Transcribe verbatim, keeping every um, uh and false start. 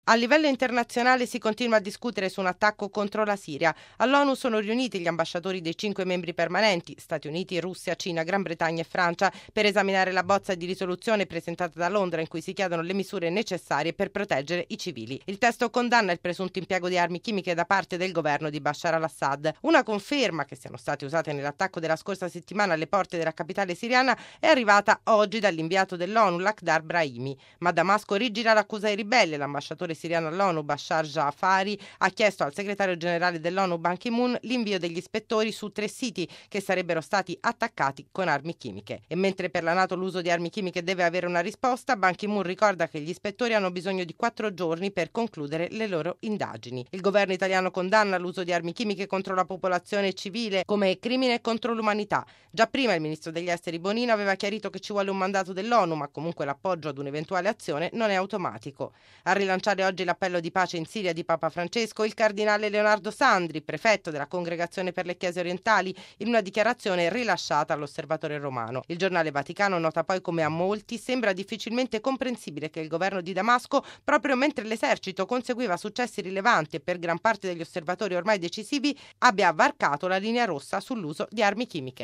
A livello internazionale si continua a discutere su un attacco contro la Siria. All'ONU sono riuniti gli ambasciatori dei cinque membri permanenti, Stati Uniti, Russia, Cina, Gran Bretagna e Francia, per esaminare la bozza di risoluzione presentata da Londra in cui si chiedono le misure necessarie per proteggere i civili. Il testo condanna il presunto impiego di armi chimiche da parte del governo di Bashar al-Assad. Una conferma che siano state usate nell'attacco della scorsa settimana alle porte della capitale siriana è arrivata oggi dall'inviato dell'ONU Lakhdar Brahimi. Ma Damasco rigira l'accusa ai ribelli. L'ambasciatore siriano all'ONU Bashar Jafari ha chiesto al segretario generale dell'ONU Ban Ki-moon l'invio degli ispettori su tre siti che sarebbero stati attaccati con armi chimiche. E mentre per la NATO l'uso di armi chimiche deve avere una risposta, Ban Ki-moon ricorda che gli ispettori hanno bisogno di quattro giorni per concludere le loro indagini. Il governo italiano condanna l'uso di armi chimiche contro la popolazione civile come crimine contro l'umanità. Già prima il ministro degli esteri Bonino aveva chiarito che ci vuole un mandato dell'ONU, ma comunque l'appoggio ad un'eventuale azione non è automatico. A rilanciare oggi l'appello di pace in Siria di Papa Francesco il cardinale Leonardo Sandri, prefetto della Congregazione per le Chiese Orientali, in una dichiarazione rilasciata all'Osservatore Romano. Il giornale Vaticano nota poi come a molti sembra difficilmente comprensibile che il governo di Damasco, proprio mentre l'esercito conseguiva successi rilevanti e per gran parte degli osservatori ormai decisivi, abbia varcato la linea rossa sull'uso di armi chimiche.